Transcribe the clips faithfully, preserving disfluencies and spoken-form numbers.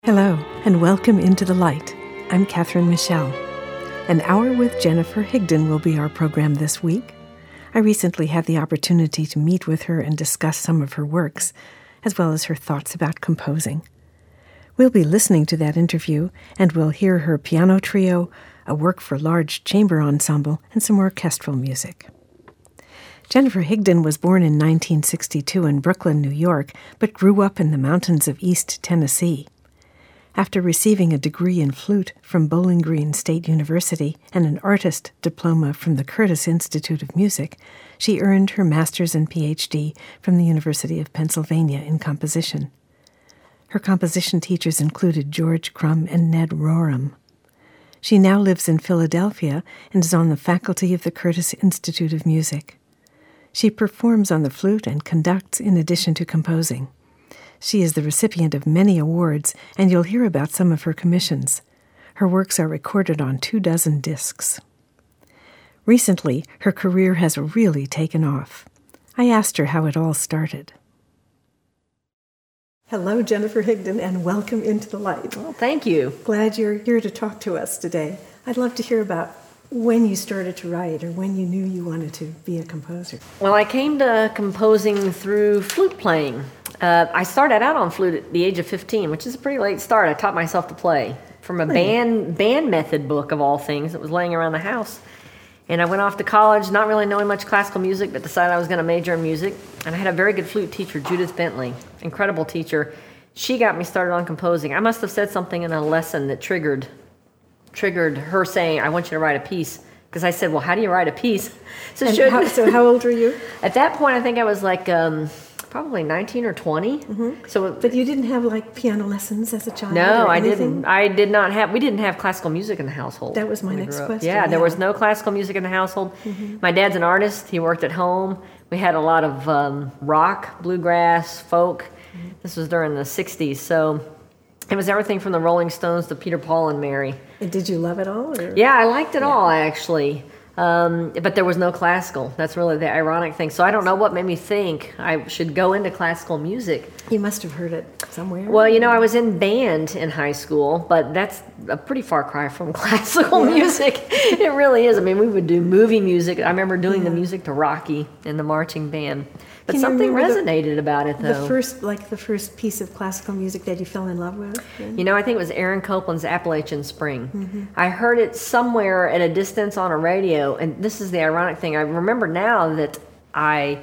Hello, and welcome into the light. I'm Catherine Michelle. An hour with Jennifer Higdon will be our program this week. I recently had the opportunity to meet with her and discuss some of her works, as well as her thoughts about composing. We'll be listening to that interview, and we'll hear her piano trio, a work for large chamber ensemble, and some orchestral music. Jennifer Higdon was born in nineteen sixty-two in Brooklyn, New York, but grew up in the mountains of East Tennessee. After receiving a degree in flute from Bowling Green State University and an artist diploma from the Curtis Institute of Music, she earned her master's and P H D from the University of Pennsylvania in composition. Her composition teachers included George Crumb and Ned Rorem. She now lives in Philadelphia and is on the faculty of the Curtis Institute of Music. She performs on the flute and conducts in addition to composing. She is the recipient of many awards, and you'll hear about some of her commissions. Her works are recorded on two dozen discs. Recently, her career has really taken off. I asked her how it all started. Hello, Jennifer Higdon, and welcome into the light. Well, thank you. Glad you're here to talk to us today. I'd love to hear about when you started to write or when you knew you wanted to be a composer. Well, I came to composing through flute playing. Uh, I started out on flute at the age of fifteen, which is a pretty late start. I taught myself to play from a band band method book of all things that was laying around the house. And I went off to college, not really knowing much classical music, but decided I was going to major in music. And I had a very good flute teacher, Judith Bentley, incredible teacher. She got me started on composing. I must have said something in a lesson that triggered triggered her saying, "I want you to write a piece." Because I said, "Well, how do you write a piece?" So, how, so how old were you? At that point, I think I was like um, probably nineteen or twenty. Mm-hmm. So, but you didn't have like piano lessons as a child? No, or I anything? didn't. I did not have. We didn't have classical music in the household. That was my next question. Yeah, there yeah. was no classical music in the household. Mm-hmm. My dad's an artist. He worked at home. We had a lot of um, rock, bluegrass, folk. Mm-hmm. This was during the sixties, so it was everything from the Rolling Stones to Peter, Paul, and Mary. And did you love it all? Or? Yeah, I liked it yeah. all, actually. Um, but there was no classical. That's really the ironic thing. So I don't know what made me think I should go into classical music. You must have heard it somewhere. Well, you know, I was in band in high school, but that's a pretty far cry from classical yeah. music. It really is. I mean, we would do movie music. I remember doing yeah. the music to Rocky in the marching band. But Can something resonated the, about it, though. The first, like the first piece of classical music that you fell in love with? Yeah. You know, I think it was Aaron Copland's Appalachian Spring. Mm-hmm. I heard it somewhere at a distance on a radio, and this is the ironic thing. I remember now that I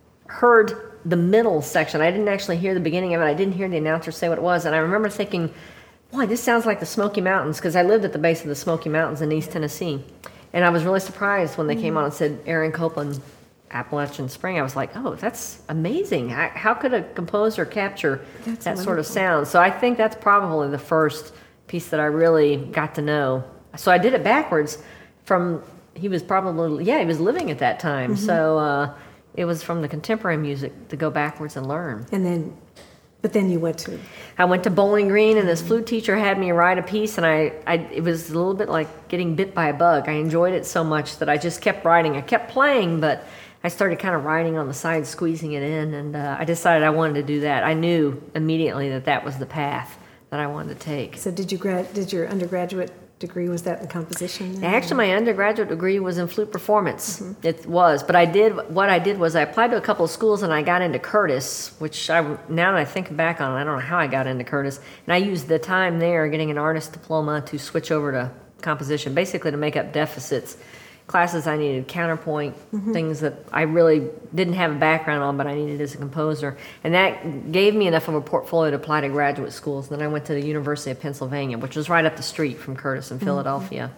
heard the middle section. I didn't actually hear the beginning of it. I didn't hear the announcer say what it was, and I remember thinking, boy, this sounds like the Smoky Mountains, because I lived at the base of the Smoky Mountains in East Tennessee. And I was really surprised when they mm-hmm. came on and said Aaron Copland Appalachian Spring. I was like, oh, that's amazing. I, how could a composer capture that's that wonderful. sort of sound? So I think that's probably the first piece that I really got to know. So I did it backwards from, he was probably, yeah, he was living at that time. Mm-hmm. So uh, it was from the contemporary music to go backwards and learn. And then, but then you went to? I went to Bowling Green, and this flute teacher had me write a piece, and I, I, it was a little bit like getting bit by a bug. I enjoyed it so much that I just kept writing. I kept playing, but I started kind of writing on the side, squeezing it in, and uh, I decided I wanted to do that. I knew immediately that that was the path that I wanted to take. So did you grad? Did your undergraduate degree, was that in composition? Actually, my undergraduate degree was in flute performance. Mm-hmm. It was, but I did, what I did was I applied to a couple of schools, and I got into Curtis, which I, now that I think back on it, I don't know how I got into Curtis, and I used the time there getting an artist diploma to switch over to composition, basically to make up deficits. Classes I needed, counterpoint, mm-hmm. things that I really didn't have a background on, but I needed as a composer. And that gave me enough of a portfolio to apply to graduate schools. And then I went to the University of Pennsylvania, which was right up the street from Curtis in mm-hmm. Philadelphia.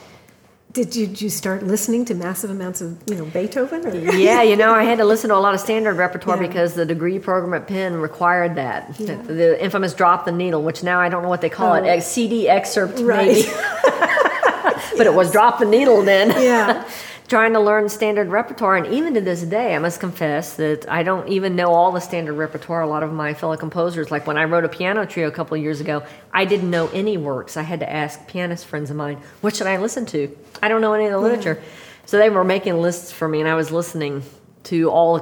Did you, did you start listening to massive amounts of, you know, Beethoven? Or? Yeah, you know, I had to listen to a lot of standard repertoire yeah. because the degree program at Penn required that. Yeah. The, the infamous drop the needle, which now I don't know what they call oh. it, a C D excerpt right. maybe. But yes. It was drop the needle then. Yeah. Trying to learn standard repertoire, and even to this day, I must confess that I don't even know all the standard repertoire. A lot of my fellow composers, like when I wrote a piano trio a couple of years ago, I didn't know any works. I had to ask pianist friends of mine, what should I listen to? I don't know any of the literature. Yeah. So they were making lists for me, and I was listening to all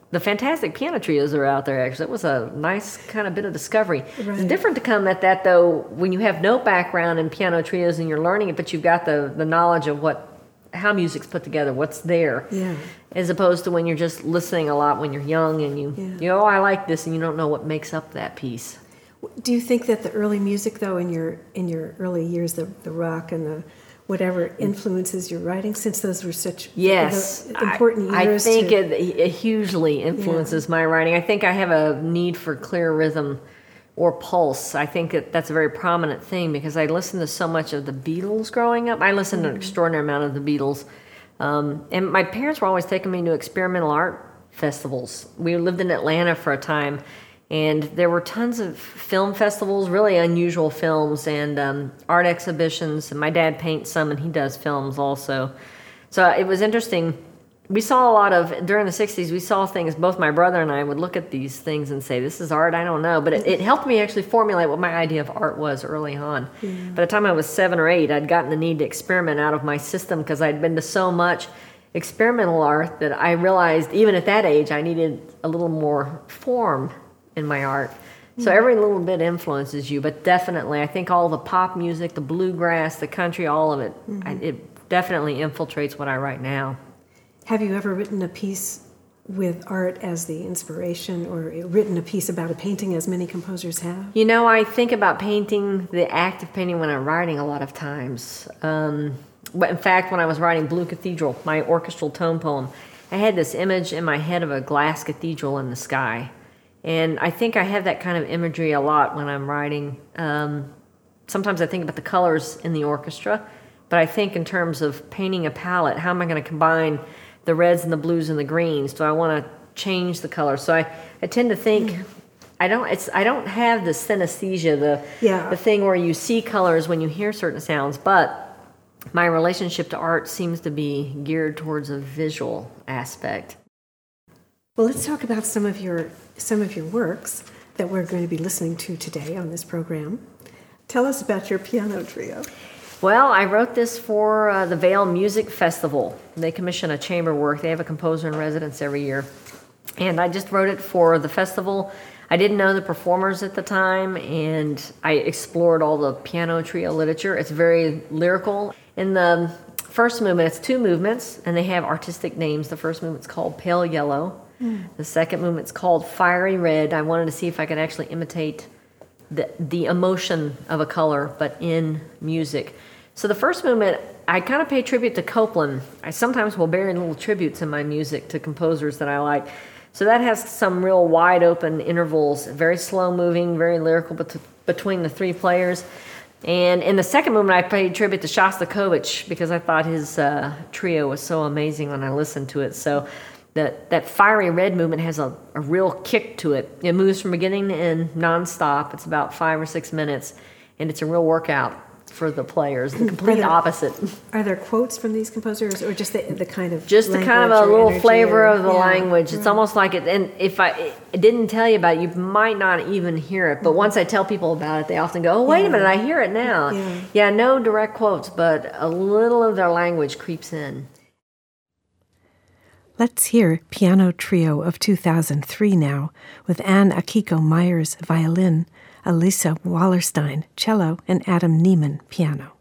the fantastic piano trios that are out there, actually. It was a nice kind of bit of discovery. Right. It's different to come at that, though, when you have no background in piano trios and you're learning it, but you've got the, the knowledge of what how music's put together, what's there, yeah. as opposed to when you're just listening a lot when you're young and you, yeah. you know, oh, I like this, and you don't know what makes up that piece. Do you think that the early music, though, in your in your early years, the, the rock and the whatever influences your writing, since those were such yes, important I, years? I think to, it, it hugely influences yeah. my writing. I think I have a need for clear rhythm or pulse. I think that that's a very prominent thing because I listened to so much of the Beatles growing up. I listened mm-hmm. to an extraordinary amount of the Beatles. Um, and my parents were always taking me to experimental art festivals. We lived in Atlanta for a time, and there were tons of film festivals, really unusual films, and um, art exhibitions. And my dad paints some, and he does films also. So it was interesting. We saw a lot of, during the sixties, we saw things, both my brother and I would look at these things and say, this is art, I don't know. But it, it helped me actually formulate what my idea of art was early on. Yeah. By the time I was seven or eight, I'd gotten the need to experiment out of my system because I'd been to so much experimental art that I realized, even at that age, I needed a little more form in my art. So every little bit influences you, but definitely, I think all the pop music, the bluegrass, the country, all of it, mm-hmm. I, it definitely infiltrates what I write now. Have you ever written a piece with art as the inspiration, or written a piece about a painting as many composers have? You know, I think about painting, the act of painting, when I'm writing a lot of times. Um, in fact, when I was writing Blue Cathedral, my orchestral tone poem, I had this image in my head of a glass cathedral in the sky. And I think I have that kind of imagery a lot when I'm writing. Um, sometimes I think about the colors in the orchestra, but I think in terms of painting a palette, how am I going to combine the reds and the blues and the greens? Do I want to change the color? So I, I tend to think, mm. I don't it's I don't have the synesthesia, the yeah. the thing where you see colors when you hear certain sounds, but my relationship to art seems to be geared towards a visual aspect. Well, let's talk about some of your some of your works that we're going to be listening to today on this program. Tell us about your piano trio. Well, I wrote this for uh, the Vail Music Festival. They commission a chamber work. They have a composer in residence every year. And I just wrote it for the festival. I didn't know the performers at the time, and I explored all the piano trio literature. It's very lyrical. In the first movement, it's two movements, and they have artistic names. The first movement's called Pale Yellow. Mm. The second movement's called Fiery Red. I wanted to see if I could actually imitate the the emotion of a color, but in music. So the first movement, I kind of pay tribute to Copland. I sometimes will bury little tributes in my music to composers that I like. So that has some real wide open intervals, very slow moving, very lyrical bet- between the three players. And in the second movement, I paid tribute to Shostakovich because I thought his uh, trio was so amazing when I listened to it. So that that Fiery Red movement has a, a real kick to it. It moves from beginning to end nonstop. It's about five or six minutes, and it's a real workout for the players. The complete there, opposite. Are there quotes from these composers, or just the, the kind of just the kind of a little flavor or, of the yeah, language? It's right. almost like it. And if I, I didn't tell you about it, you might not even hear it. But once I tell people about it, they often go, "Oh, wait yeah. a minute, I hear it now." Yeah. yeah, no direct quotes, but a little of their language creeps in. Let's hear Piano Trio of two thousand three now, with Anne Akiko Myers violin, Elisa Wallerstein cello, and Adam Neiman piano.